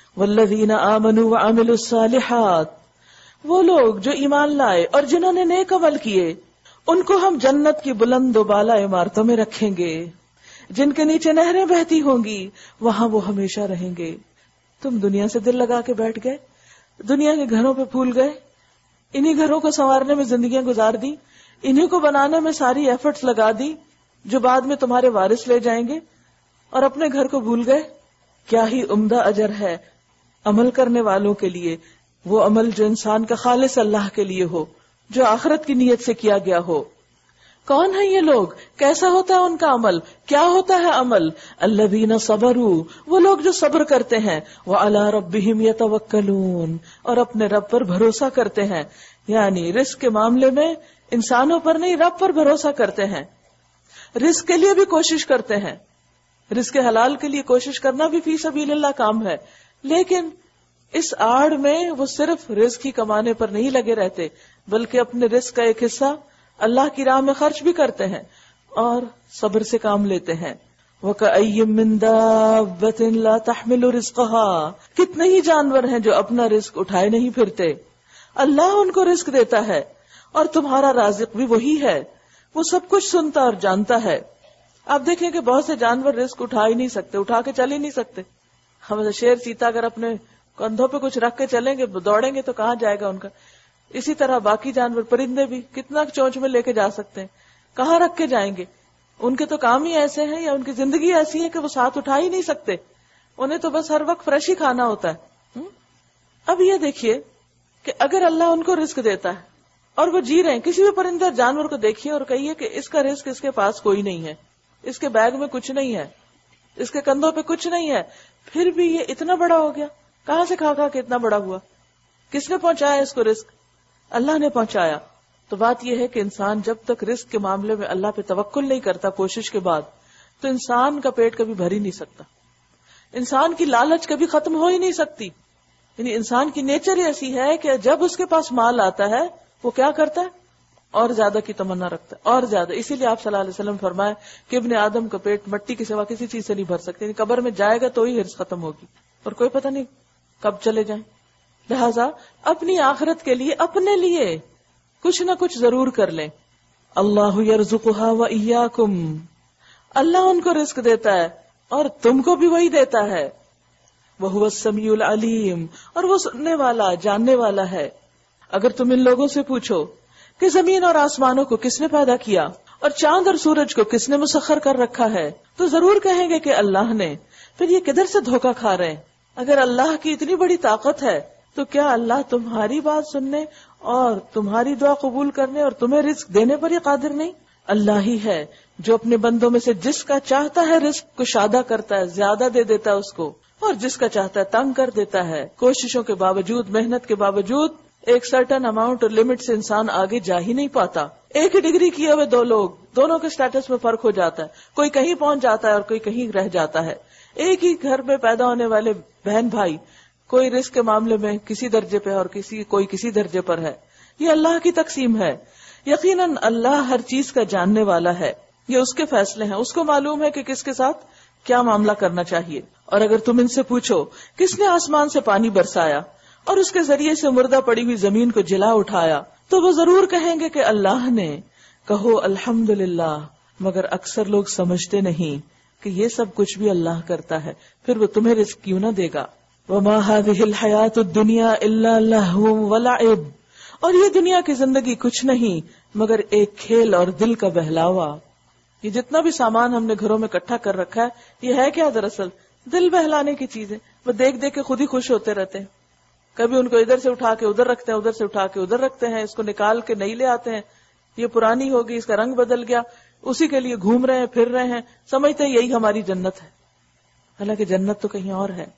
والذین آمنوا وعملوا الصالحات، وہ لوگ جو ایمان لائے اور جنہوں نے نیک عمل کیے، ان کو ہم جنت کی بلند و بالا عمارتوں میں رکھیں گے جن کے نیچے نہریں بہتی ہوں گی، وہاں وہ ہمیشہ رہیں گے۔ تم دنیا سے دل لگا کے بیٹھ گئے، دنیا کے گھروں پہ پھول گئے، انہی گھروں کو سنوارنے میں زندگیاں گزار دی، انہی کو بنانے میں ساری ایفرٹس لگا دی جو بعد میں تمہارے وارث لے جائیں گے، اور اپنے گھر کو بھول گئے۔ کیا ہی عمدہ اجر ہے عمل کرنے والوں کے لیے، وہ عمل جو انسان کا خالص اللہ کے لیے ہو، جو آخرت کی نیت سے کیا گیا ہو۔ کون ہیں یہ لوگ؟ کیسا ہوتا ہے ان کا عمل؟ کیا ہوتا ہے عمل؟ الذین صبروا، وہ لوگ جو صبر کرتے ہیں، وعلی ربہم یتوکلون، اور اپنے رب پر بھروسہ کرتے ہیں، یعنی رزق کے معاملے میں انسانوں پر نہیں، رب پر بھروسہ کرتے ہیں، رزق کے لیے بھی کوشش کرتے ہیں، رزق حلال کے لیے کوشش کرنا بھی فی سبیل اللہ کام ہے، لیکن اس آڑ میں وہ صرف رزق ہی کمانے پر نہیں لگے رہتے، بلکہ اپنے رزق کا ایک حصہ اللہ کی راہ میں خرچ بھی کرتے ہیں اور صبر سے کام لیتے ہیں۔ وَكَأَيٍّ مِّن دَابَّةٍ لَا تَحْمِلُ رِزْقَهَا، کتنے ہی جانور ہیں جو اپنا رزق اٹھائے نہیں پھرتے، اللہ ان کو رزق دیتا ہے، اور تمہارا رازق بھی وہی ہے، وہ سب کچھ سنتا اور جانتا ہے۔ آپ دیکھیں کہ بہت سے جانور رزق اٹھا ہی نہیں سکتے، اٹھا کے چل ہی نہیں سکتے۔ ہم شیر چیتا اگر اپنے کندھوں پہ کچھ رکھ کے چلیں گے، دوڑیں گے تو کہاں جائے گا ان کا؟ اسی طرح باقی جانور، پرندے بھی کتنا چونچ میں لے کے جا سکتے ہیں، کہاں رکھ کے جائیں گے؟ ان کے تو کام ہی ایسے ہیں، یا ان کی زندگی ایسی ہے کہ وہ ساتھ اٹھا ہی نہیں سکتے، انہیں تو بس ہر وقت فریش ہی کھانا ہوتا ہے۔ اب یہ دیکھیے کہ اگر اللہ ان کو رزق دیتا ہے اور وہ جی رہے ہیں، کسی بھی پرندے اور جانور کو دیکھیے اور کہیے کہ اس کا رزق اس کے پاس کوئی نہیں ہے، اس کے بیگ میں کچھ نہیں ہے، اس کے کندھوں پہ کچھ نہیں ہے، پھر بھی یہ اتنا بڑا ہو گیا، کہاں سے کھا کھا کے اتنا بڑا ہوا؟ کس نے پہنچایا اس کو رزق؟ اللہ نے پہنچایا۔ تو بات یہ ہے کہ انسان جب تک رزق کے معاملے میں اللہ پہ توکل نہیں کرتا کوشش کے بعد، تو انسان کا پیٹ کبھی بھر ہی نہیں سکتا، انسان کی لالچ کبھی ختم ہو ہی نہیں سکتی۔ یعنی انسان کی نیچر ہی ایسی ہے کہ جب اس کے پاس مال آتا ہے وہ کیا کرتا ہے؟ اور زیادہ کی تمنا رکھتا ہے، اور زیادہ۔ اسی لیے آپ صلی اللہ علیہ وسلم فرمائے کہ ابن آدم کا پیٹ مٹی کے سوا کسی چیز سے نہیں بھر سکتے، یعنی قبر میں جائے گا تو ہی ہرس ختم ہوگی، اور کوئی پتہ نہیں کب چلے جائیں۔ لہذا اپنی آخرت کے لیے، اپنے لیے کچھ نہ کچھ ضرور کر لیں۔ اللہ یرزقها وإیاکم، اللہ ان کو رزق دیتا ہے اور تم کو بھی وہی دیتا ہے۔ وہو السمیع العلیم، اور وہ سننے والا، جاننے والا ہے۔ اگر تم ان لوگوں سے پوچھو کہ زمین اور آسمانوں کو کس نے پیدا کیا اور چاند اور سورج کو کس نے مسخر کر رکھا ہے، تو ضرور کہیں گے کہ اللہ نے۔ پھر یہ کدھر سے دھوکہ کھا رہے ہیں؟ اگر اللہ کی اتنی بڑی طاقت ہے تو کیا اللہ تمہاری بات سننے اور تمہاری دعا قبول کرنے اور تمہیں رزق دینے پر یہ قادر نہیں؟ اللہ ہی ہے جو اپنے بندوں میں سے جس کا چاہتا ہے رزق کشادہ کرتا ہے، زیادہ دے دیتا ہے اس کو، اور جس کا چاہتا ہے تنگ کر دیتا ہے۔ کوششوں کے باوجود، محنت کے باوجود ایک سرٹن اماؤنٹ اور لمٹ سے انسان آگے جا ہی نہیں پاتا۔ ایک ہی ڈگری کیے ہوئے دو لوگ، دونوں کے سٹیٹس میں فرق ہو جاتا ہے، کوئی کہیں پہنچ جاتا ہے اور کوئی کہیں رہ جاتا ہے۔ ایک ہی گھر میں پیدا ہونے والے بہن بھائی، کوئی رزق کے معاملے میں کسی درجے پہ اور کوئی کسی درجے پر ہے۔ یہ اللہ کی تقسیم ہے۔ یقیناً اللہ ہر چیز کا جاننے والا ہے، یہ اس کے فیصلے ہیں، اس کو معلوم ہے کہ کس کے ساتھ کیا معاملہ کرنا چاہیے۔ اور اگر تم ان سے پوچھو کس نے آسمان سے پانی برسایا اور اس کے ذریعے سے مردہ پڑی ہوئی زمین کو جلا اٹھایا، تو وہ ضرور کہیں گے کہ اللہ نے۔ کہو الحمدللہ، مگر اکثر لوگ سمجھتے نہیں کہ یہ سب کچھ بھی اللہ کرتا ہے، پھر وہ تمہیں رزق کیوں نہ دے گا۔ وما هذه الحیاة الدنیا الا لہو ولعب، اور یہ دنیا کی زندگی کچھ نہیں مگر ایک کھیل اور دل کا بہلاوا۔ یہ جتنا بھی سامان ہم نے گھروں میں اکٹھا کر رکھا ہے، یہ ہے کیا؟ دراصل دل بہلانے کی چیزیں، وہ دیکھ دیکھ کے خود ہی خوش ہوتے رہتے ہیں۔ کبھی ان کو ادھر سے اٹھا کے ادھر رکھتے ہیں، ادھر سے اٹھا کے ادھر رکھتے ہیں، اس کو نکال کے نہیں لے آتے ہیں، یہ پرانی ہوگی، اس کا رنگ بدل گیا، اسی کے لیے گھوم رہے ہیں، پھر رہے ہیں، سمجھتے ہیں یہی ہماری جنت ہے، حالانکہ جنت تو کہیں اور ہے۔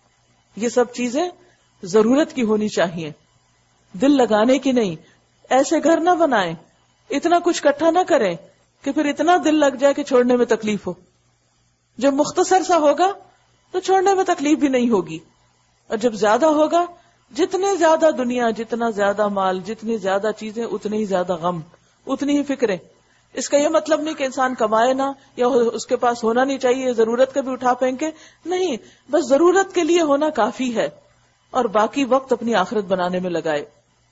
یہ سب چیزیں ضرورت کی ہونی چاہیے، دل لگانے کی نہیں۔ ایسے گھر نہ بنائیں، اتنا کچھ اکٹھا نہ کریں کہ پھر اتنا دل لگ جائے کہ چھوڑنے میں تکلیف ہو۔ جب مختصر سا ہوگا تو چھوڑنے میں تکلیف بھی نہیں ہوگی، اور جب زیادہ ہوگا، جتنے زیادہ دنیا، جتنا زیادہ مال، جتنی زیادہ چیزیں، اتنے ہی زیادہ غم، اتنی ہی فکریں۔ اس کا یہ مطلب نہیں کہ انسان کمائے نہ، یا اس کے پاس ہونا نہیں چاہیے، ضرورت کا بھی اٹھا پھینکے، نہیں، بس ضرورت کے لیے ہونا کافی ہے، اور باقی وقت اپنی آخرت بنانے میں لگائے.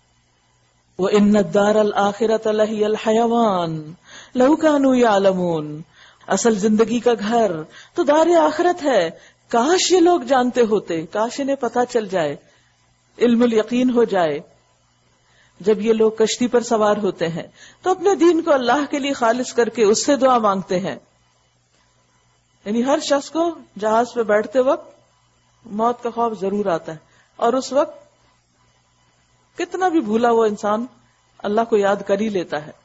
وَإِنَّ الدَّارَ الْآخِرَةَ لَهِيَ الْحَيَوَانُ لَوْ كَانُوا يَعْلَمُونَ. اصل زندگی کا گھر تو دار آخرت ہے، کاش یہ لوگ جانتے ہوتے، کاش انہیں پتا چل جائے، علم الیقین ہو جائے. جب یہ لوگ کشتی پر سوار ہوتے ہیں تو اپنے دین کو اللہ کے لیے خالص کر کے اس سے دعا مانگتے ہیں. یعنی ہر شخص کو جہاز پہ بیٹھتے وقت موت کا خوف ضرور آتا ہے، اور اس وقت کتنا بھی بھولا ہوا انسان اللہ کو یاد کر ہی لیتا ہے.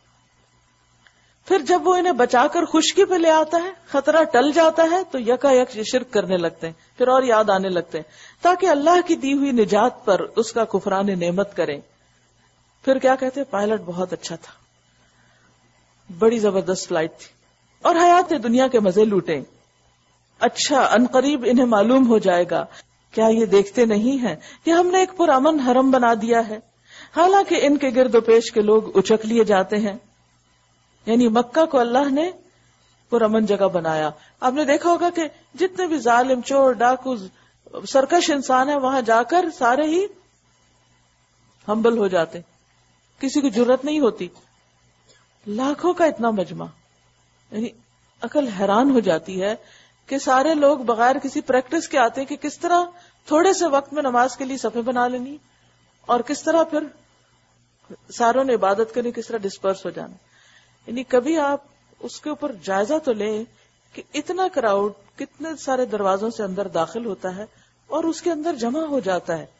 پھر جب وہ انہیں بچا کر خشکی پہ لے آتا ہے، خطرہ ٹل جاتا ہے، تو یکا یک شرک کرنے لگتے ہیں، پھر اور یاد آنے لگتے ہیں، تاکہ اللہ کی دی ہوئی نجات پر اس کا کفران نعمت کریں. پھر کیا کہتے ہیں، پائلٹ بہت اچھا تھا، بڑی زبردست فلائٹ تھی، اور حیات دنیا کے مزے لوٹیں. اچھا، عنقریب انہیں معلوم ہو جائے گا، کیا یہ دیکھتے نہیں ہیں کہ ہم نے ایک پرامن حرم بنا دیا ہے، حالانکہ ان کے گرد و پیش کے لوگ اچک لیے جاتے ہیں. یعنی مکہ کو اللہ نے پرامن جگہ بنایا. آپ نے دیکھا ہوگا کہ جتنے بھی ظالم، چور، ڈاکو، سرکش انسان ہیں، وہاں جا کر سارے ہی ہمبل ہو جاتے، کسی کو جرت نہیں ہوتی. لاکھوں کا اتنا مجمع، یعنی عقل حیران ہو جاتی ہے کہ سارے لوگ بغیر کسی پریکٹس کے آتے ہیں کہ کس طرح تھوڑے سے وقت میں نماز کے لیے صفیں بنا لینی، اور کس طرح پھر ساروں نے عبادت کرنی، کس طرح ڈسپرس ہو جانا. یعنی کبھی آپ اس کے اوپر جائزہ تو لیں کہ اتنا کراؤڈ کتنے سارے دروازوں سے اندر داخل ہوتا ہے اور اس کے اندر جمع ہو جاتا ہے.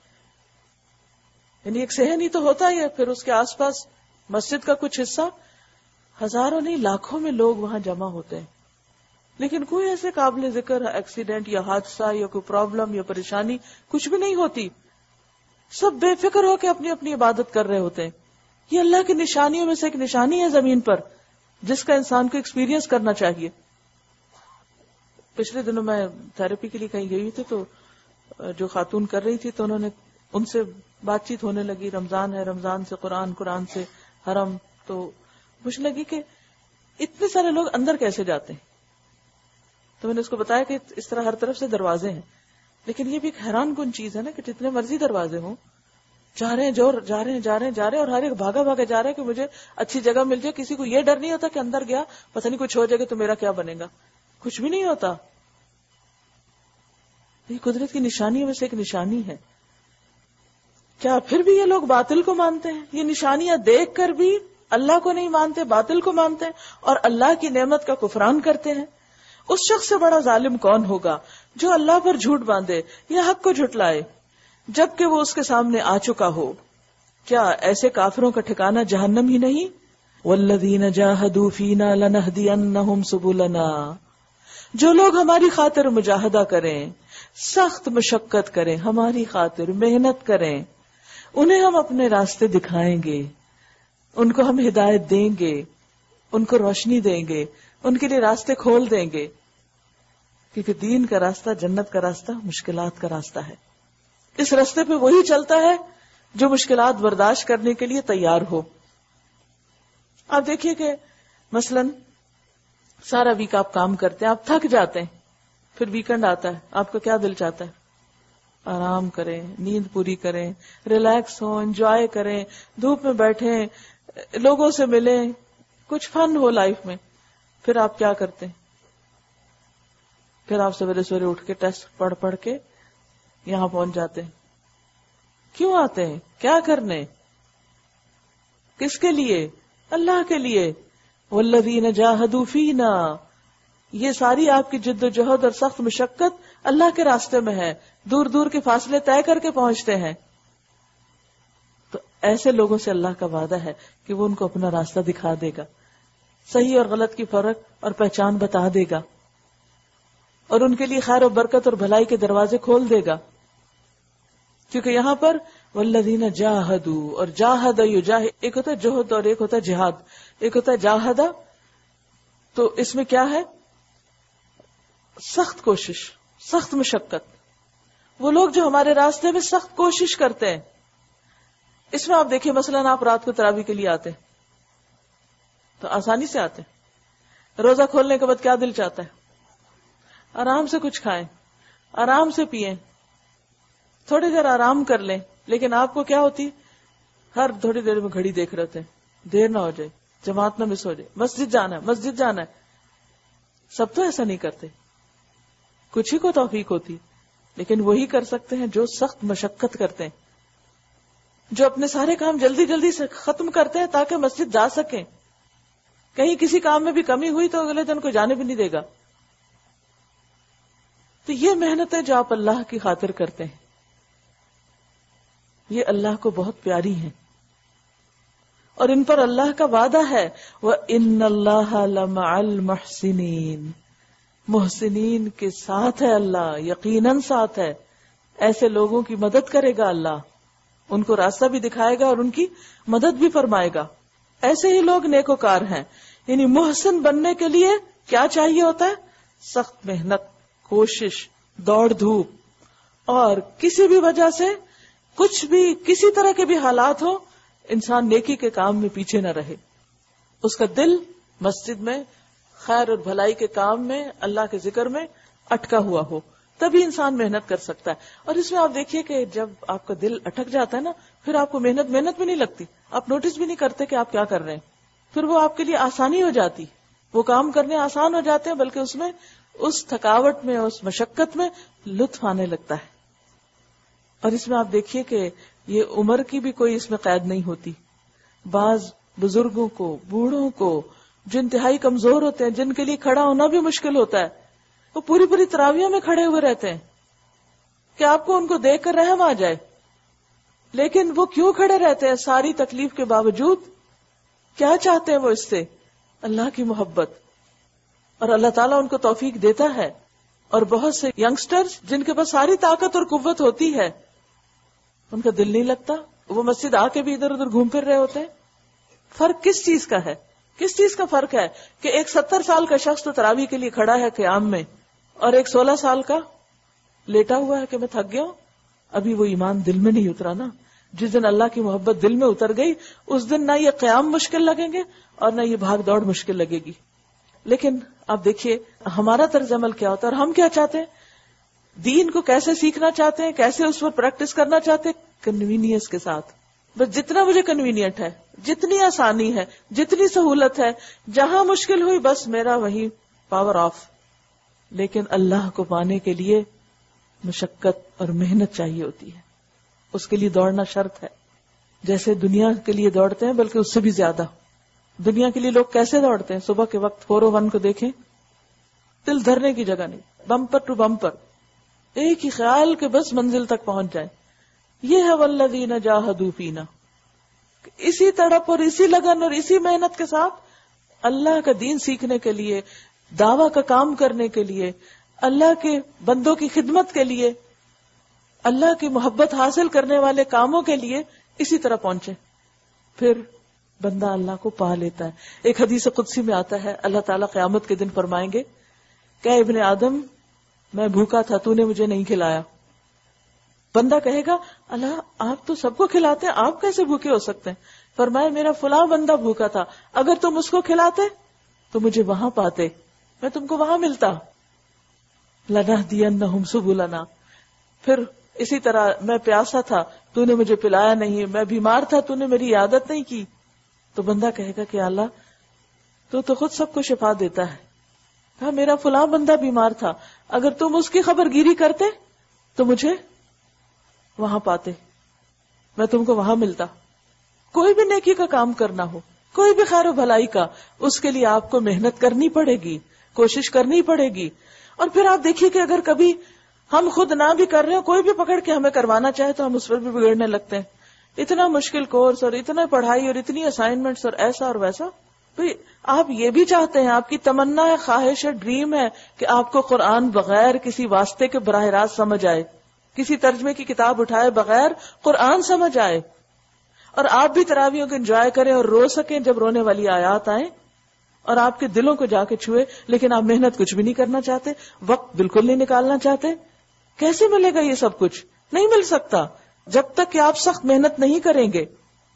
یعنی ایک صحن ہی تو ہوتا ہی ہے، پھر اس کے آس پاس مسجد کا کچھ حصہ، ہزاروں نہیں لاکھوں میں لوگ وہاں جمع ہوتے ہیں، لیکن کوئی ایسے قابل ذکر ایکسیڈنٹ یا حادثہ یا کوئی پرابلم یا پریشانی کچھ بھی نہیں ہوتی. سب بے فکر ہو کے اپنی اپنی عبادت کر رہے ہوتے ہیں. یہ اللہ کی نشانیوں میں سے ایک نشانی ہے زمین پر، جس کا انسان کو ایکسپیرینس کرنا چاہیے. پچھلے دنوں میں تھراپی کے لیے کہیں گئی تھی، تو جو خاتون کر رہی تھی تو انہوں نے ان سے بات چیت ہونے لگی، رمضان ہے، رمضان سے قرآن، قرآن سے حرم. تو پوچھنے لگی کہ اتنے سارے لوگ اندر کیسے جاتے ہیں. تو میں نے اس کو بتایا کہ اس طرح ہر طرف سے دروازے ہیں، لیکن یہ بھی ایک حیران کن چیز ہے نا کہ جتنے مرضی دروازے ہوں، جا رہے ہیں اور ہر ایک بھاگا جا رہا ہے کہ مجھے اچھی جگہ مل جائے. کسی کو یہ ڈر نہیں ہوتا کہ اندر گیا پتہ نہیں کچھ ہو جائے گا تو میرا کیا بنے گا، کچھ بھی نہیں ہوتا. یہ قدرت کی نشانیوں میں سے ایک نشانی ہے. کیا پھر بھی یہ لوگ باطل کو مانتے ہیں؟ یہ نشانیاں دیکھ کر بھی اللہ کو نہیں مانتے، باطل کو مانتے ہیں اور اللہ کی نعمت کا کفران کرتے ہیں. اس شخص سے بڑا ظالم کون ہوگا جو اللہ پر جھوٹ باندھے یا حق کو جھٹلائے جبکہ وہ اس کے سامنے آ چکا ہو. کیا ایسے کافروں کا ٹھکانہ جہنم ہی نہیں؟ والذین جاہدوا فینا لنہدینہم سبلنا. جو لوگ ہماری خاطر مجاہدہ کریں، سخت مشقت کریں، ہماری خاطر محنت کریں، انہیں ہم اپنے راستے دکھائیں گے، ان کو ہم ہدایت دیں گے، ان کو روشنی دیں گے، ان کے لیے راستے کھول دیں گے. کیونکہ دین کا راستہ، جنت کا راستہ مشکلات کا راستہ ہے. اس راستے پہ وہی چلتا ہے جو مشکلات برداشت کرنے کے لیے تیار ہو. آپ دیکھیے کہ مثلا سارا ویک آپ کام کرتے ہیں، آپ تھک جاتے ہیں، پھر ویکنڈ آتا ہے، آپ کا کیا دل چاہتا ہے؟ آرام کریں، نیند پوری کریں، ریلیکس ہوں، انجوائے کریں، دھوپ میں بیٹھیں، لوگوں سے ملیں، کچھ فن ہو لائف میں. پھر آپ کیا کرتے ہیں؟ پھر آپ سویرے سویرے اٹھ کے ٹیسٹ پڑھ کے یہاں پہنچ جاتے ہیں. کیوں آتے ہیں؟ کیا کرنے؟ کس کے لیے؟ اللہ کے لیے. والذین جاہدوا فینا. یہ ساری آپ کی جد و جہد اور سخت مشقت اللہ کے راستے میں ہے، دور دور کے فاصلے طے کر کے پہنچتے ہیں. تو ایسے لوگوں سے اللہ کا وعدہ ہے کہ وہ ان کو اپنا راستہ دکھا دے گا، صحیح اور غلط کی فرق اور پہچان بتا دے گا، اور ان کے لیے خیر و برکت اور بھلائی کے دروازے کھول دے گا. کیونکہ یہاں پر والذین جاہدوا، اور جاہد یجاہد، ایک ہوتا ہے جہد اور ایک ہوتا ہے جہاد. ایک ہوتا ہے جاہدہ، تو اس میں کیا ہے؟ سخت کوشش، سخت مشقت. وہ لوگ جو ہمارے راستے میں سخت کوشش کرتے ہیں. اس میں آپ دیکھیں مثلا آپ رات کو تراویح کے لیے آتے ہیں تو آسانی سے آتے ہیں. روزہ کھولنے کے بعد کیا دل چاہتا ہے؟ آرام سے کچھ کھائیں, آرام سے پئیں, تھوڑی دیر آرام کر لیں. لیکن آپ کو کیا ہوتی, ہر تھوڑی دیر میں گھڑی دیکھ رہے ہیں, دیر نہ ہو جائے, جماعت نہ مس ہو جائے, مسجد جانا ہے, مسجد جانا ہے. سب تو ایسا نہیں کرتے, کچھ ہی کو توفیق ہوتی, لیکن وہی کر سکتے ہیں جو سخت مشقت کرتے ہیں, جو اپنے سارے کام جلدی جلدی سے ختم کرتے ہیں تاکہ مسجد جا سکیں. کہیں کسی کام میں بھی کمی ہوئی تو اگلے دن کو جانے بھی نہیں دے گا. تو یہ محنتیں جو آپ اللہ کی خاطر کرتے ہیں, یہ اللہ کو بہت پیاری ہیں, اور ان پر اللہ کا وعدہ ہے وَإِنَّ اللَّهَ لَمَعَ الْمُحْسِنِينَ, محسنین کے ساتھ ہے اللہ, یقیناً ساتھ ہے. ایسے لوگوں کی مدد کرے گا اللہ, ان کو راستہ بھی دکھائے گا اور ان کی مدد بھی فرمائے گا. ایسے ہی لوگ نیکوکار ہیں. یعنی محسن بننے کے لیے کیا چاہیے ہوتا ہے؟ سخت محنت, کوشش, دوڑ دھوپ, اور کسی بھی وجہ سے کچھ بھی کسی طرح کے بھی حالات ہو, انسان نیکی کے کام میں پیچھے نہ رہے. اس کا دل مسجد میں, خیر اور بھلائی کے کام میں, اللہ کے ذکر میں اٹکا ہوا ہو, تبھی انسان محنت کر سکتا ہے. اور اس میں آپ دیکھیے کہ جب آپ کا دل اٹک جاتا ہے نا, پھر آپ کو محنت بھی نہیں لگتی, آپ نوٹس بھی نہیں کرتے کہ آپ کیا کر رہے ہیں. پھر وہ آپ کے لیے آسانی ہو جاتی, وہ کام کرنے آسان ہو جاتے ہیں, بلکہ اس میں اس تھکاوٹ میں, اس مشقت میں لطف آنے لگتا ہے. اور اس میں آپ دیکھیے کہ یہ عمر کی بھی کوئی اس میں قید نہیں ہوتی. بعض بزرگوں کو, بوڑھوں کو, جو انتہائی کمزور ہوتے ہیں, جن کے لیے کھڑا ہونا بھی مشکل ہوتا ہے, وہ پوری پوری تراویحوں میں کھڑے ہوئے رہتے ہیں کہ آپ کو ان کو دیکھ کر رحم آ جائے. لیکن وہ کیوں کھڑے رہتے ہیں ساری تکلیف کے باوجود؟ کیا چاہتے ہیں وہ اس سے؟ اللہ کی محبت. اور اللہ تعالیٰ ان کو توفیق دیتا ہے. اور بہت سے ینگسٹرز جن کے پاس ساری طاقت اور قوت ہوتی ہے, ان کا دل نہیں لگتا, وہ مسجد آ کے بھی ادھر ادھر گھوم پھر رہے ہوتے ہیں. فرق کس چیز کا ہے؟ کس چیز کا فرق ہے کہ ایک 70 سال کا شخص تو تراویح کے لیے کھڑا ہے قیام میں, اور ایک 16 سال کا لیٹا ہوا ہے کہ میں تھک گیا ہوں. ابھی وہ ایمان دل میں نہیں اترا نا. جس دن اللہ کی محبت دل میں اتر گئی, اس دن نہ یہ قیام مشکل لگیں گے اور نہ یہ بھاگ دوڑ مشکل لگے گی. لیکن آپ دیکھیے ہمارا طرز عمل کیا ہوتا ہے, اور ہم کیا چاہتے ہیں, دین کو کیسے سیکھنا چاہتے ہیں, کیسے اس پر پریکٹس کرنا چاہتے ہیں, کنوینئنس کے ساتھ. بس جتنا مجھے کنوینئنٹ ہے, جتنی آسانی ہے, جتنی سہولت ہے, جہاں مشکل ہوئی بس میرا وہی پاور آف. لیکن اللہ کو پانے کے لیے مشقت اور محنت چاہیے ہوتی ہے, اس کے لیے دوڑنا شرط ہے. جیسے دنیا کے لیے دوڑتے ہیں بلکہ اس سے بھی زیادہ. دنیا کے لیے لوگ کیسے دوڑتے ہیں؟ صبح کے وقت 401 کو دیکھیں, دل دھرنے کی جگہ نہیں, بمپر ٹو بمپر, ایک ہی خیال کہ بس منزل تک پہنچ جائے. یہ ہے والذین جاہدوا فینا. اسی تڑپ اور اسی لگن اور اسی محنت کے ساتھ اللہ کا دین سیکھنے کے لیے, دعویٰ کا کام کرنے کے لیے, اللہ کے بندوں کی خدمت کے لیے, اللہ کی محبت حاصل کرنے والے کاموں کے لیے اسی طرح پہنچے. پھر بندہ اللہ کو پا لیتا ہے. ایک حدیث قدسی میں آتا ہے, اللہ تعالیٰ قیامت کے دن فرمائیں گے کہ ابن آدم میں بھوکا تھا, تو نے مجھے نہیں کھلایا. بندہ کہے گا اللہ آپ تو سب کو کھلاتے ہیں, آپ کیسے بھوکے ہو سکتے ہیں؟ فرمایا میرا فلاں بندہ بھوکا تھا, اگر تم اس کو کھلاتے تو مجھے وہاں پاتے, میں تم کو وہاں ملتا. لنہدینہم سبلنا. پھر اسی طرح میں پیاسا تھا, تو نے مجھے پلایا نہیں, میں بیمار تھا, تو نے میری عیادت نہیں کی. تو بندہ کہے گا کہ اللہ تو خود سب کو شفا دیتا ہے. کہا میرا فلاں بندہ بیمار تھا, اگر تم اس کی خبر گیری کرتے تو مجھے وہاں پاتے, میں تم کو وہاں ملتا. کوئی بھی نیکی کا کام کرنا ہو, کوئی بھی خیر و بھلائی کا, اس کے لیے آپ کو محنت کرنی پڑے گی, کوشش کرنی پڑے گی. اور پھر آپ دیکھیے کہ اگر کبھی ہم خود نہ بھی کر رہے ہو, کوئی بھی پکڑ کے ہمیں کروانا چاہے تو ہم اس پر بھی بگڑنے لگتے ہیں. اتنا مشکل کورس اور اتنا پڑھائی اور اتنی اسائنمنٹس اور ایسا اور ویسا. بھئی آپ یہ بھی چاہتے ہیں, آپ کی تمنا ہے, خواہش ہے, ڈریم ہے کہ آپ کو قرآن بغیر کسی واسطے کے براہ راست سمجھ آئے, کسی ترجمے کی کتاب اٹھائے بغیر قرآن سمجھ آئے, اور آپ بھی تراویحوں کو انجوائے کریں اور رو سکیں جب رونے والی آیات آئیں, اور آپ کے دلوں کو جا کے چھوئے. لیکن آپ محنت کچھ بھی نہیں کرنا چاہتے, وقت بالکل نہیں نکالنا چاہتے. کیسے ملے گا یہ سب کچھ؟ نہیں مل سکتا جب تک کہ آپ سخت محنت نہیں کریں گے.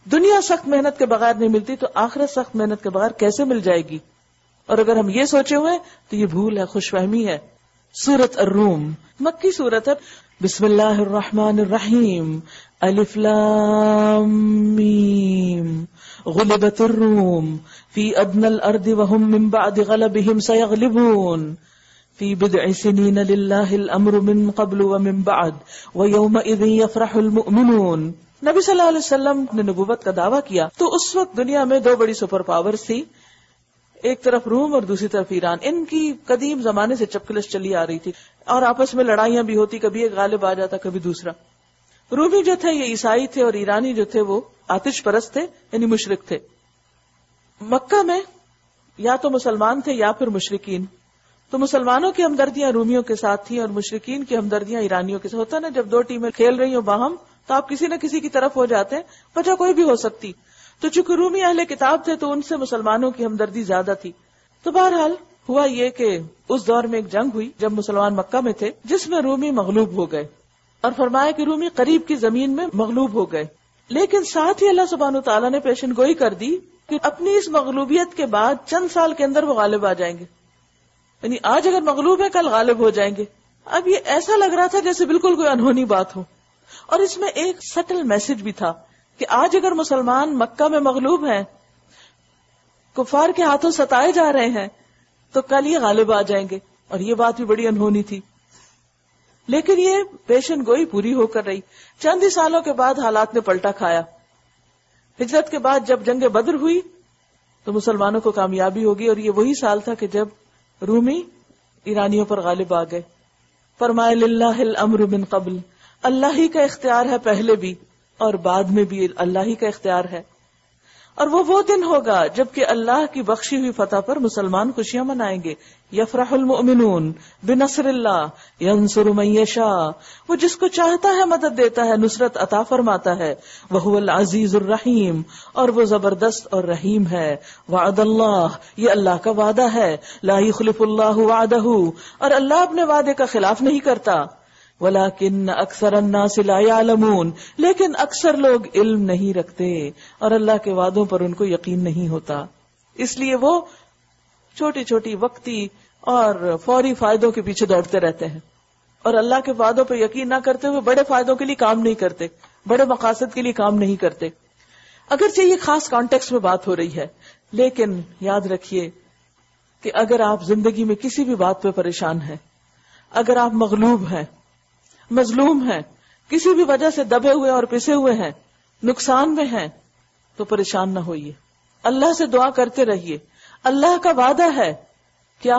دنیا سخت محنت کے بغیر نہیں ملتی تو آخرت سخت محنت کے بغیر کیسے مل جائے گی؟ اور اگر ہم یہ سوچے ہوئے تو یہ بھول ہے، خوش فہمی ہے. سورۃ الروم مکی سورت ہے. بسم اللہ الرحمن الرحیم. الف لام میم. غلبت الروم فی ادنى الارض وهم من بعد غلبهم سيغلبون فی بضع سنین للہ الامر من قبل ومن بعد ویومئذ یفرح المؤمنون. نبی صلی اللہ علیہ وسلم نے نبوت کا دعویٰ کیا تو اس وقت دنیا میں دو بڑی سپر پاورز تھی، ایک طرف روم اور دوسری طرف ایران. ان کی قدیم زمانے سے چپکلش چلی آ رہی تھی اور آپس میں لڑائیاں بھی ہوتی، کبھی ایک غالب آ جاتا کبھی دوسرا. رومی جو تھے یہ عیسائی تھے اور ایرانی جو تھے وہ آتش پرست تھے، یعنی مشرک تھے. مکہ میں یا تو مسلمان تھے یا پھر مشرکین. تو مسلمانوں کی ہمدردیاں رومیوں کے ساتھ تھیں اور مشرکین کی ہمدردیاں ایرانیوں کے ساتھ. ہوتا نا جب دو ٹیمیں کھیل رہی ہوں باہم تو آپ کسی نہ کسی کی طرف ہو جاتے ہیں، وجہ کوئی بھی ہو سکتی. تو چونکہ رومی اہل کتاب تھے تو ان سے مسلمانوں کی ہمدردی زیادہ تھی. تو بہرحال ہوا یہ کہ اس دور میں ایک جنگ ہوئی جب مسلمان مکہ میں تھے جس میں رومی مغلوب ہو گئے، اور فرمایا کہ رومی قریب کی زمین میں مغلوب ہو گئے. لیکن ساتھ ہی اللہ سبحانہ وتعالیٰ نے پیشن گوئی کر دی کہ اپنی اس مغلوبیت کے بعد چند سال کے اندر وہ غالب آ جائیں گے. یعنی آج اگر مغلوب ہے کل غالب ہو جائیں گے. اب یہ ایسا لگ رہا تھا جیسے بالکل کوئی انہونی بات ہو، اور اس میں ایک سٹل میسج بھی تھا کہ آج اگر مسلمان مکہ میں مغلوب ہیں، کفار کے ہاتھوں ستائے جا رہے ہیں، تو کل یہ غالب آ جائیں گے. اور یہ بات بھی بڑی انہونی تھی، لیکن یہ پیشن گوئی پوری ہو کر رہی. چند ہی سالوں کے بعد حالات نے پلٹا کھایا. ہجرت کے بعد جب جنگ بدر ہوئی تو مسلمانوں کو کامیابی ہوگی، اور یہ وہی سال تھا کہ جب رومی ایرانیوں پر غالب آ گئے. فرمائے للہ الامر من قبل، اللہ ہی کا اختیار ہے پہلے بھی اور بعد میں بھی اللہ ہی کا اختیار ہے. اور وہ دن ہوگا جبکہ اللہ کی بخشی ہوئی فتح پر مسلمان خوشیاں منائیں گے. یفرح المؤمنون بنصر اللہ ینصر من یشاء، وہ جس کو چاہتا ہے مدد دیتا ہے، نصرت عطا فرماتا ہے. وہو العزیز الرحیم، اور وہ زبردست اور رحیم ہے. وعد اللہ، یہ اللہ کا وعدہ ہے. لا یخلف اللہ وعدہ، اور اللہ اپنے وعدے کا خلاف نہیں کرتا. ولیکن اکثر الناس لا یعلمون، لیکن اکثر لوگ علم نہیں رکھتے اور اللہ کے وعدوں پر ان کو یقین نہیں ہوتا. اس لیے وہ چھوٹی چھوٹی وقتی اور فوری فائدوں کے پیچھے دوڑتے رہتے ہیں اور اللہ کے وعدوں پر یقین نہ کرتے ہوئے بڑے فائدوں کے لیے کام نہیں کرتے، بڑے مقاصد کے لیے کام نہیں کرتے. اگرچہ یہ خاص کانٹیکس میں بات ہو رہی ہے، لیکن یاد رکھیے کہ اگر آپ زندگی میں کسی بھی بات پہ پریشان ہیں، اگر آپ مغلوب ہیں، مظلوم ہیں، کسی بھی وجہ سے دبے ہوئے اور پسے ہوئے ہیں، نقصان میں ہیں، تو پریشان نہ ہوئیے. اللہ سے دعا کرتے رہیے. اللہ کا وعدہ ہے کیا؟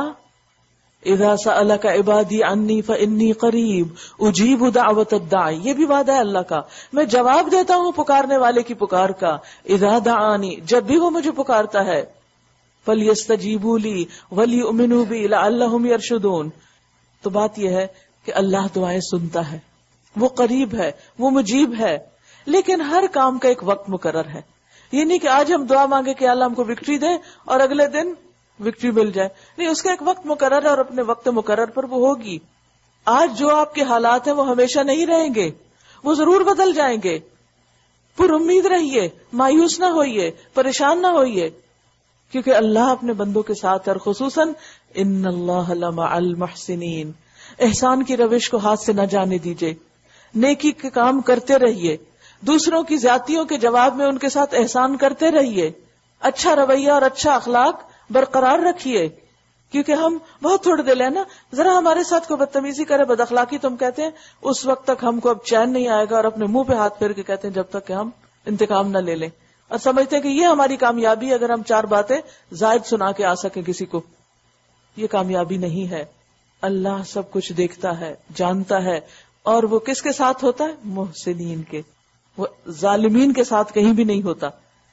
اذا سألک عبادی عنی فانی قریب اجیب دعوت الداعی، یہ بھی وعدہ ہے اللہ کا، میں جواب دیتا ہوں پکارنے والے کی پکار کا. اذا دعانی، جب بھی وہ مجھے پکارتا ہے. فلیستجیبوا لی ولیؤمنوا بی لعلہم یرشدون. تو بات یہ ہے کہ اللہ دعائیں سنتا ہے، وہ قریب ہے، وہ مجیب ہے، لیکن ہر کام کا ایک وقت مقرر ہے. یہ نہیں کہ آج ہم دعا مانگے کہ اللہ ہم کو وکٹری دے اور اگلے دن وکٹری مل جائے. نہیں، اس کا ایک وقت مقرر ہے اور اپنے وقت مقرر پر وہ ہوگی. آج جو آپ کے حالات ہیں وہ ہمیشہ نہیں رہیں گے، وہ ضرور بدل جائیں گے. پر امید رہیے، مایوس نہ ہوئیے، پریشان نہ ہوئیے، کیونکہ اللہ اپنے بندوں کے ساتھ ہے. اور خصوصاً ان اللہ لمع المحسنین، احسان کی روش کو ہاتھ سے نہ جانے دیجئے، نیکی کے کام کرتے رہیے، دوسروں کی زیادتیوں کے جواب میں ان کے ساتھ احسان کرتے رہیے، اچھا رویہ اور اچھا اخلاق برقرار رکھیے. کیونکہ ہم بہت تھوڑے دل ہیں نا، ذرا ہمارے ساتھ کوئی بدتمیزی کرے، بد اخلاقی، تم کہتے ہیں اس وقت تک ہم کو اب چین نہیں آئے گا، اور اپنے منہ پہ ہاتھ پھیر کے کہتے ہیں جب تک کہ ہم انتقام نہ لے لیں، اور سمجھتے ہیں کہ یہ ہماری کامیابی اگر ہم 4 باتیں زائد سنا کے آ سکیں کسی کو. یہ کامیابی نہیں ہے. اللہ سب کچھ دیکھتا ہے، جانتا ہے، اور وہ کس کے ساتھ ہوتا ہے؟ محسنین کے. وہ ظالمین کے ساتھ کہیں بھی نہیں ہوتا.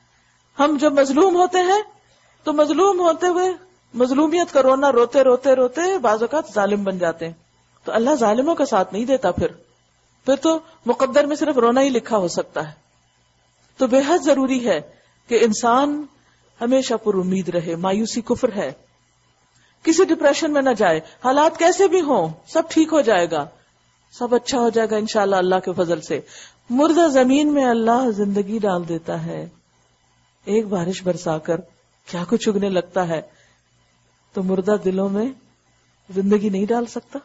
ہم جب مظلوم ہوتے ہیں تو مظلوم ہوتے ہوئے مظلومیت کا رونا روتے روتے روتے بعض اوقات ظالم بن جاتے ہیں. تو اللہ ظالموں کا ساتھ نہیں دیتا. پھر تو مقدر میں صرف رونا ہی لکھا ہو سکتا ہے. تو بے حد ضروری ہے کہ انسان ہمیشہ پر امید رہے. مایوسی کفر ہے. کسی ڈپریشن میں نہ جائے. حالات کیسے بھی ہوں سب ٹھیک ہو جائے گا، سب اچھا ہو جائے گا انشاءاللہ اللہ کے فضل سے. مردہ زمین میں اللہ زندگی ڈال دیتا ہے. ایک بارش برسا کر کیا کچھ اگنے لگتا ہے، تو مردہ دلوں میں زندگی نہیں ڈال سکتا؟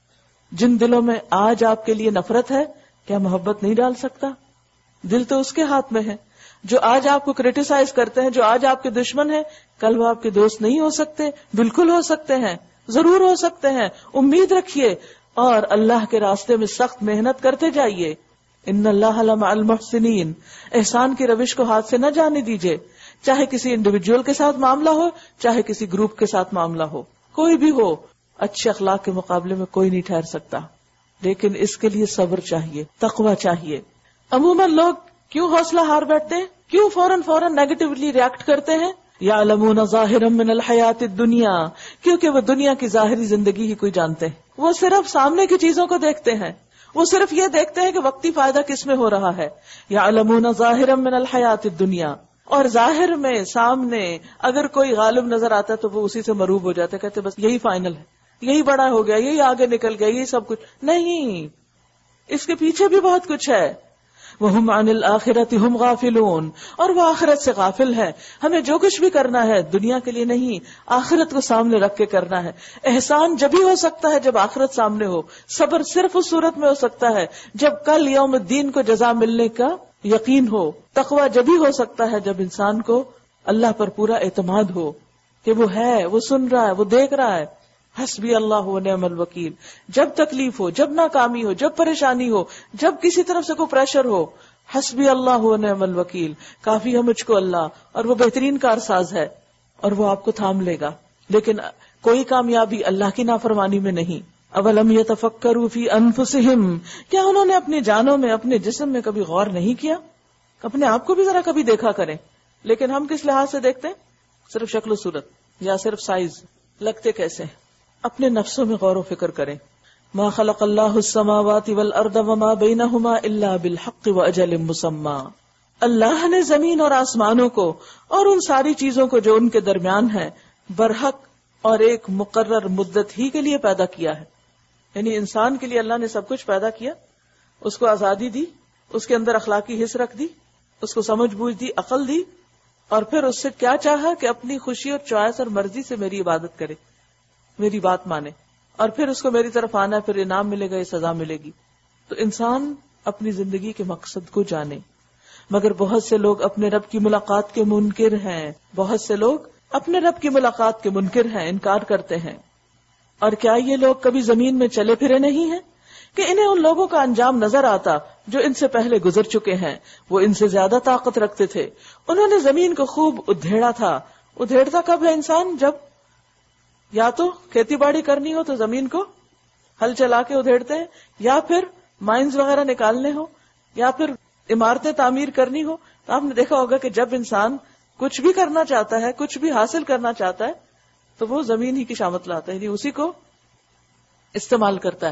جن دلوں میں آج آپ کے لیے نفرت ہے، کیا محبت نہیں ڈال سکتا؟ دل تو اس کے ہاتھ میں ہے. جو آج آپ کو کریٹیسائز کرتے ہیں، جو آج آپ کے دشمن ہیں، کل وہ آپ کے دوست نہیں ہو سکتے. بالکل ہو سکتے ہیں، ضرور ہو سکتے ہیں. امید رکھیے اور اللہ کے راستے میں سخت محنت کرتے جائیے. ان اللہ لمع المحسنین. احسان کی روش کو ہاتھ سے نہ جانے دیجیے، چاہے کسی انڈیویجول کے ساتھ معاملہ ہو، چاہے کسی گروپ کے ساتھ معاملہ ہو، کوئی بھی ہو، اچھے اخلاق کے مقابلے میں کوئی نہیں ٹھہر سکتا. لیکن اس کے لیے صبر چاہیے، تقوی چاہیے. عموماً لوگ کیوں حوصلہ ہار بیٹھتے ہیں؟ کیوں فوراً نیگیٹولی ریاکٹ کرتے ہیں؟ یعلمون ظاہرا من الحیات الدنیا، کیونکہ وہ دنیا کی ظاہری زندگی ہی کوئی جانتے ہیں. وہ صرف سامنے کی چیزوں کو دیکھتے ہیں، وہ صرف یہ دیکھتے ہیں کہ وقتی فائدہ کس میں ہو رہا ہے. یعلمون ظاہرا من الحیات الدنیا، اور ظاہر میں سامنے اگر کوئی غالب نظر آتا ہے تو وہ اسی سے مروب ہو جاتے، کہتے بس یہی فائنل ہے، یہی بڑا ہو گیا، یہی آگے نکل گیا، یہی سب کچھ. نہیں، اس کے پیچھے بھی بہت کچھ ہے. وَهُمْ عَنِ الْآخِرَةِ هُمْ غَافِلُونَ، اور وہ آخرت سے غافل ہے. ہمیں جو کچھ بھی کرنا ہے دنیا کے لیے نہیں، آخرت کو سامنے رکھ کے کرنا ہے. احسان جب ہی ہو سکتا ہے جب آخرت سامنے ہو. صبر صرف اس صورت میں ہو سکتا ہے جب کل یوم الدین کو جزا ملنے کا یقین ہو. تقوی جب ہی ہو سکتا ہے جب انسان کو اللہ پر پورا اعتماد ہو کہ وہ ہے، وہ سن رہا ہے، وہ دیکھ رہا ہے. حسبی اللہ و نعم الوکیل. جب تکلیف ہو، جب ناکامی ہو، جب پریشانی ہو، جب کسی طرف سے کوئی پریشر ہو، حسبی اللہ و نعم الوکیل، کافی ہے مجھ کو اللہ، اور وہ بہترین کارساز ہے اور وہ آپ کو تھام لے گا. لیکن کوئی کامیابی اللہ کی نافرمانی میں نہیں. اولم یتفکروا فی انفسہم، کیا انہوں نے اپنی جانوں میں، اپنے جسم میں کبھی غور نہیں کیا؟ اپنے آپ کو بھی ذرا کبھی دیکھا کریں. لیکن ہم کس لحاظ سے دیکھتے ہیں؟ صرف شکل و صورت یا صرف سائز، لگتے کیسے. اپنے نفسوں میں غور و فکر کریں. ما خلق اللہ السماوات والارض وما بینہما الا بالحق واجل مسمى. اللہ نے زمین اور آسمانوں کو اور ان ساری چیزوں کو جو ان کے درمیان ہے برحق اور ایک مقرر مدت ہی کے لیے پیدا کیا ہے. یعنی انسان کے لیے اللہ نے سب کچھ پیدا کیا، اس کو آزادی دی، اس کے اندر اخلاقی حس رکھ دی، اس کو سمجھ بوجھ دی، عقل دی، اور پھر اس سے کیا چاہا کہ اپنی خوشی اور چوائس اور مرضی سے میری عبادت کرے، میری بات مانے، اور پھر اس کو میری طرف آنا ہے، پھر انعام ملے گا یا سزا ملے گی. تو انسان اپنی زندگی کے مقصد کو جانے. مگر بہت سے لوگ اپنے رب کی ملاقات کے منکر ہیں، بہت سے لوگ اپنے رب کی ملاقات کے منکر ہیں، انکار کرتے ہیں. اور کیا یہ لوگ کبھی زمین میں چلے پھرے نہیں ہیں کہ انہیں ان لوگوں کا انجام نظر آتا جو ان سے پہلے گزر چکے ہیں؟ وہ ان سے زیادہ طاقت رکھتے تھے، انہوں نے زمین کو خوب ادھیڑا تھا. ادھیڑتا کب ہے انسان؟ جب یا تو کھیتی باڑی کرنی ہو تو زمین کو ہل چلا کے ادھیڑتے ہیں، یا پھر مائنز وغیرہ نکالنے ہو، یا پھر عمارتیں تعمیر کرنی ہو. تو آپ نے دیکھا ہوگا کہ جب انسان کچھ بھی کرنا چاہتا ہے، کچھ بھی حاصل کرنا چاہتا ہے، تو وہ زمین ہی کی شامت لاتا ہے، یعنی اسی کو استعمال کرتا ہے.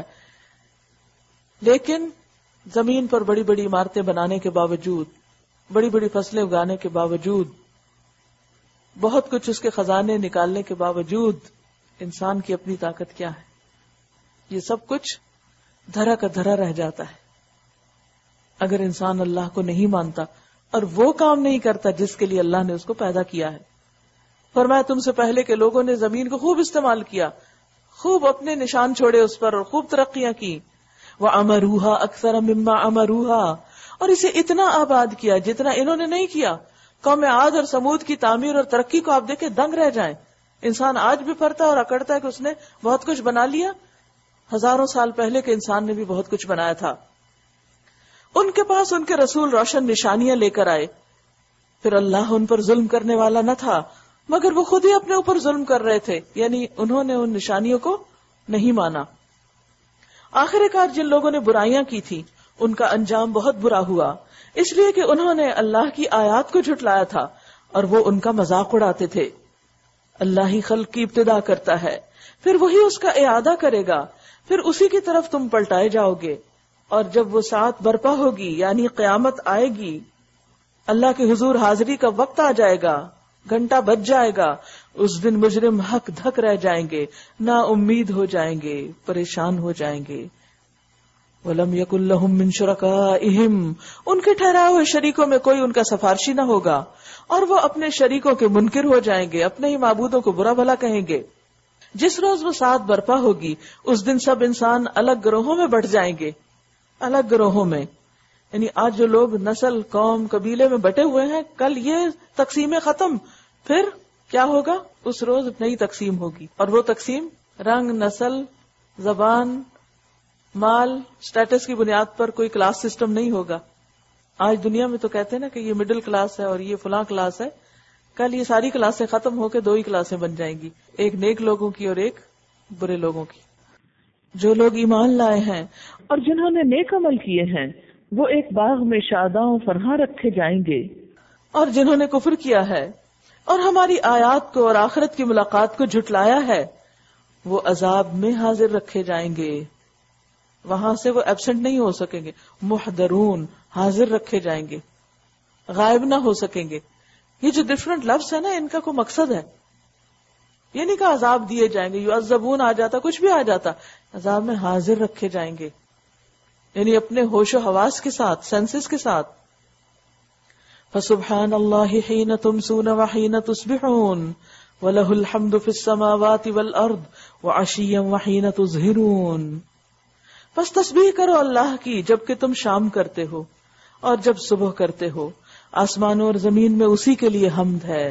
لیکن زمین پر بڑی بڑی عمارتیں بنانے کے باوجود، بڑی بڑی فصلیں اگانے کے باوجود، بہت کچھ اس کے خزانے نکالنے کے باوجود انسان کی اپنی طاقت کیا ہے؟ یہ سب کچھ دھرا کا دھرا رہ جاتا ہے اگر انسان اللہ کو نہیں مانتا اور وہ کام نہیں کرتا جس کے لیے اللہ نے اس کو پیدا کیا ہے. فرمایا تم سے پہلے کے لوگوں نے زمین کو خوب استعمال کیا، خوب اپنے نشان چھوڑے اس پر اور خوب ترقیاں کی. وَعَمَرُوهَا أَكْثَرَ مِمَّا عَمَرُوهَا، اور اسے اتنا آباد کیا جتنا انہوں نے نہیں کیا. قوم عاد اور سمود کی تعمیر اور ترقی کو آپ دیکھیں دنگ رہ جائیں. انسان آج بھی پھرتا ہے اور اکڑتا ہے کہ اس نے بہت کچھ بنا لیا. ہزاروں سال پہلے کے انسان نے بھی بہت کچھ بنایا تھا. ان کے پاس ان کے رسول روشن نشانیاں لے کر آئے، پھر اللہ ان پر ظلم کرنے والا نہ تھا مگر وہ خود ہی اپنے اوپر ظلم کر رہے تھے، یعنی انہوں نے ان نشانیوں کو نہیں مانا. آخر کار جن لوگوں نے برائیاں کی تھی ان کا انجام بہت برا ہوا، اس لیے کہ انہوں نے اللہ کی آیات کو جھٹلایا تھا اور وہ ان کا مذاق اڑاتے تھے. اللہ ہی خلق کی ابتدا کرتا ہے، پھر وہی اس کا اعادہ کرے گا، پھر اسی کی طرف تم پلٹائے جاؤ گے. اور جب وہ ساعت برپا ہوگی یعنی قیامت آئے گی، اللہ کے حضور حاضری کا وقت آ جائے گا، گھنٹہ بج جائے گا، اس دن مجرم ہک دھک رہ جائیں گے، نا امید ہو جائیں گے، پریشان ہو جائیں گے. وَلَمْ يَكُنْ لَهُم مِّن شُرَكَائِهِمْ، ان کے ٹھہرائے ہوئے شریکوں میں کوئی ان کا سفارشی نہ ہوگا، اور وہ اپنے شریکوں کے منکر ہو جائیں گے، اپنے ہی معبودوں کو برا بھلا کہیں گے۔ جس روز وہ ساتھ برپا ہوگی اس دن سب انسان الگ گروہوں میں بٹ جائیں گے، الگ گروہوں میں، یعنی آج جو لوگ نسل، قوم، قبیلے میں بٹے ہوئے ہیں، کل یہ تقسیمیں ختم، پھر کیا ہوگا؟ اس روز نئی تقسیم ہوگی، اور وہ تقسیم رنگ، نسل، زبان، مال، سٹیٹس کی بنیاد پر کوئی کلاس سسٹم نہیں ہوگا۔ آج دنیا میں تو کہتے ہیں نا کہ یہ مڈل کلاس ہے اور یہ فلاں کلاس ہے، کل یہ ساری کلاسیں ختم ہو کے دو ہی کلاسیں بن جائیں گی، ایک نیک لوگوں کی اور ایک برے لوگوں کی۔ جو لوگ ایمان لائے ہیں اور جنہوں نے نیک عمل کیے ہیں وہ ایک باغ میں شاداں و فرحاں رکھے جائیں گے، اور جنہوں نے کفر کیا ہے اور ہماری آیات کو اور آخرت کی ملاقات کو جھٹلایا ہے وہ عذاب میں حاضر رکھے جائیں گے، وہاں سے وہ ایبسنٹ نہیں ہو سکیں گے، محضرون، حاضر رکھے جائیں گے، غائب نہ ہو سکیں گے۔ یہ جو ڈفرنٹ لفظ ہے نا، ان کا کوئی مقصد ہے، یہ نہیں کہ عذاب دیے جائیں گے، یعذبون آ جاتا، کچھ بھی آ جاتا، عذاب میں حاضر رکھے جائیں گے، یعنی اپنے ہوش و حواس کے ساتھ، سینسز کے ساتھ۔ فسبحان اللہ حین تمسون وحین تصبحون وَلَهُ الْحَمْدُ فِي السَّمَاوَاتِ وَالْأَرْضِ وَعَشِيًّا وَحِينَ تُظْهِرُونَ، بس تسبیح کرو اللہ کی جبکہ تم شام کرتے ہو اور جب صبح کرتے ہو، آسمانوں اور زمین میں اسی کے لیے حمد ہے۔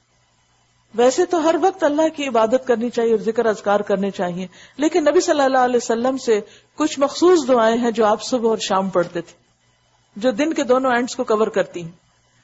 ویسے تو ہر وقت اللہ کی عبادت کرنی چاہیے اور ذکر اذکار کرنے چاہیے، لیکن نبی صلی اللہ علیہ وسلم سے کچھ مخصوص دعائیں ہیں جو آپ صبح اور شام پڑھتے تھے، جو دن کے دونوں اینڈز کو کور کرتی ہیں،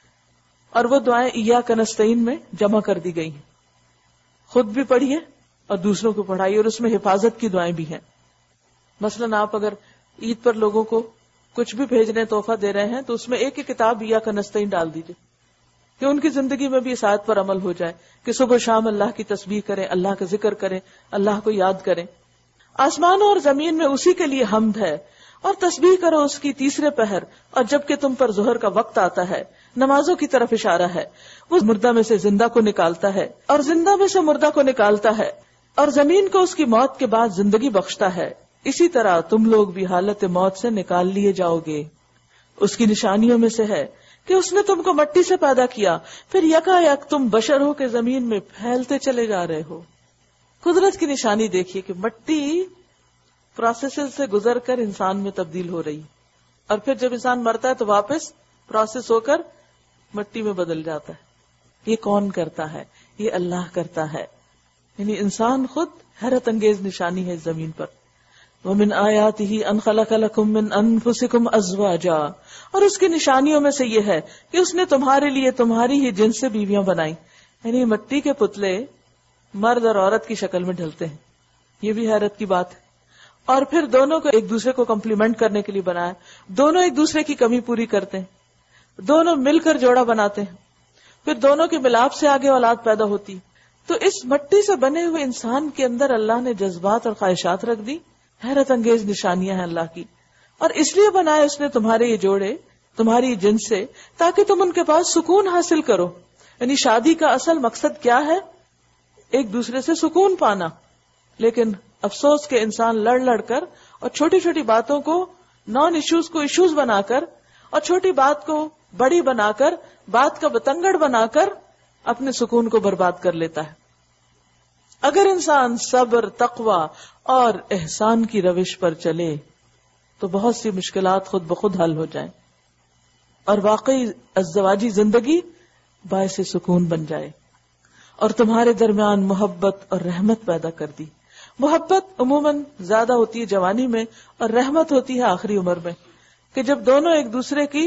اور وہ دعائیں ایاک نستعین میں جمع کر دی گئی ہیں۔ خود بھی پڑھیے اور دوسروں کو پڑھائیے، اور اس میں حفاظت کی دعائیں بھی ہیں۔ مثلاً آپ اگر عید پر لوگوں کو کچھ بھی بھیج رہے ہیں، تحفہ دے رہے ہیں، تو اس میں ایک ایک کتاب ایاک نستعین ڈال دیجیے کہ ان کی زندگی میں بھی اس آیت پر عمل ہو جائے کہ صبح شام اللہ کی تسبیح کریں، اللہ کا ذکر کریں، اللہ کو یاد کریں۔ آسمانوں اور زمین میں اسی کے لیے حمد ہے، اور تسبیح کرو اس کی تیسرے پہر اور جبکہ تم پر ظہر کا وقت آتا ہے۔ نمازوں کی طرف اشارہ ہے، وہ مردہ میں سے زندہ کو نکالتا ہے اور زندہ میں سے مردہ کو نکالتا ہے، اور زمین کو اس کی موت کے بعد زندگی بخشتا ہے، اسی طرح تم لوگ بھی حالت موت سے نکال لیے جاؤ گے۔ اس کی نشانیوں میں سے ہے کہ اس نے تم کو مٹی سے پیدا کیا، پھر یکا یک تم بشر ہو کے زمین میں پھیلتے چلے جا رہے ہو۔ قدرت کی نشانی دیکھیے کہ مٹی پروسیسز سے گزر کر انسان میں تبدیل ہو رہی، اور پھر جب انسان مرتا ہے تو واپس پروسیس ہو کر مٹی میں بدل جاتا ہے۔ یہ کون کرتا ہے؟ یہ اللہ کرتا ہے، یعنی انسان خود حیرت انگیز نشانی ہے اس زمین پر۔ وَمِنْ آيَاتِهِ أَنْ خَلَقَ لَكُم مِّنْ أَنفُسِكُمْ أَزْوَاجًا، اور اس کی نشانیوں میں سے یہ ہے کہ اس نے تمہارے لیے تمہاری ہی جنس سے بیویاں بنائی، یعنی مٹی کے پتلے مرد اور عورت کی شکل میں ڈھلتے ہیں، یہ بھی حیرت کی بات ہے۔ اور پھر دونوں کو ایک دوسرے کو کمپلیمنٹ کرنے کے لیے بنایا، دونوں ایک دوسرے کی کمی پوری کرتے ہیں، دونوں مل کر جوڑا بناتے ہیں، پھر دونوں کے ملاپ سے آگے اولاد پیدا ہوتی۔ تو اس مٹی سے بنے ہوئے انسان کے اندر اللہ نے جذبات اور خواہشات رکھ دی، حیرت انگیز نشانیاں ہیں اللہ کی، اور اس لیے بنائے اس نے تمہارے یہ جوڑے تمہاری جنس سے تاکہ تم ان کے پاس سکون حاصل کرو۔ یعنی شادی کا اصل مقصد کیا ہے؟ ایک دوسرے سے سکون پانا، لیکن افسوس کہ انسان لڑ لڑ کر اور چھوٹی چھوٹی باتوں کو نان ایشوز کو ایشوز بنا کر اور چھوٹی بات کو بڑی بنا کر بات کا بتنگڑ بنا کر اپنے سکون کو برباد کر لیتا ہے۔ اگر انسان صبر، تقوی اور احسان کی روش پر چلے تو بہت سی مشکلات خود بخود حل ہو جائیں اور واقعی ازدواجی زندگی باعث سکون بن جائے، اور تمہارے درمیان محبت اور رحمت پیدا کر دی۔ محبت عموماً زیادہ ہوتی ہے جوانی میں، اور رحمت ہوتی ہے آخری عمر میں، کہ جب دونوں ایک دوسرے کی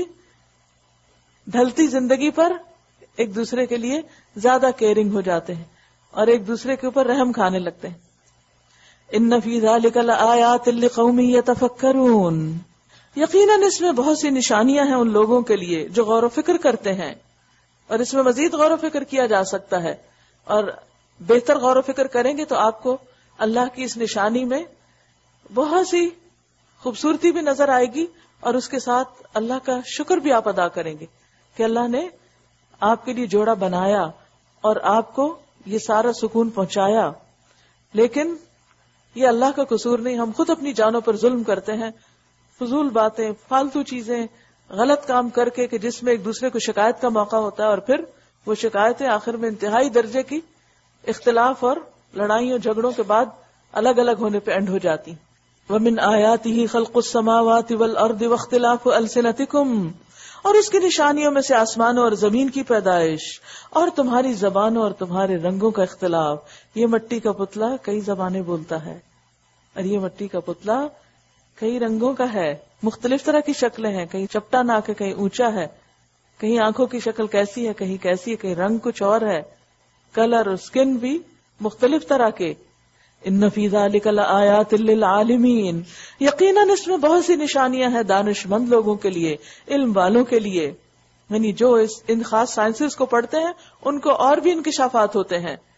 ڈھلتی زندگی پر ایک دوسرے کے لیے زیادہ کیئرنگ ہو جاتے ہیں اور ایک دوسرے کے اوپر رحم کھانے لگتے ہیں۔ ان فی ذلک لآیات لقوم یتفکرون، یقیناً اس میں بہت سی نشانیاں ہیں ان لوگوں کے لیے جو غور و فکر کرتے ہیں، اور اس میں مزید غور و فکر کیا جا سکتا ہے، اور بہتر غور و فکر کریں گے تو آپ کو اللہ کی اس نشانی میں بہت سی خوبصورتی بھی نظر آئے گی، اور اس کے ساتھ اللہ کا شکر بھی آپ ادا کریں گے کہ اللہ نے آپ کے لیے جوڑا بنایا اور آپ کو یہ سارا سکون پہنچایا۔ لیکن یہ اللہ کا قصور نہیں، ہم خود اپنی جانوں پر ظلم کرتے ہیں، فضول باتیں، فالتو چیزیں، غلط کام کر کے کہ جس میں ایک دوسرے کو شکایت کا موقع ہوتا ہے، اور پھر وہ شکایتیں آخر میں انتہائی درجے کی اختلاف اور لڑائیوں جھگڑوں کے بعد الگ الگ ہونے پہ اینڈ ہو جاتی. وَمِنْ آيَاتِهِ خَلْقُ السَّمَاوَاتِ وَالْأَرْضِ وَاخْتِلَافُ أَلْسِنَتِكُمْ، اور اس کی نشانیوں میں سے آسمانوں اور زمین کی پیدائش اور تمہاری زبانوں اور تمہارے رنگوں کا اختلاف. یہ مٹی کا پتلا کئی زبانیں بولتا ہے، اور یہ مٹی کا پتلا کئی رنگوں کا ہے، مختلف طرح کی شکلیں ہیں، کہیں چپٹا ناک ہے، کہیں اونچا ہے، کہیں آنکھوں کی شکل کیسی ہے، کہیں کیسی ہے، کہیں رنگ کچھ اور ہے، کلر اور سکن بھی مختلف طرح کے. ان فی ذلک لآیات للعالمین، یقیناً اس میں بہت سی نشانیاں ہیں دانش مند لوگوں کے لیے، علم والوں کے لیے. یعنی جو ان خاص سائنسز کو پڑھتے ہیں ان کو اور بھی انکشافات ہوتے ہیں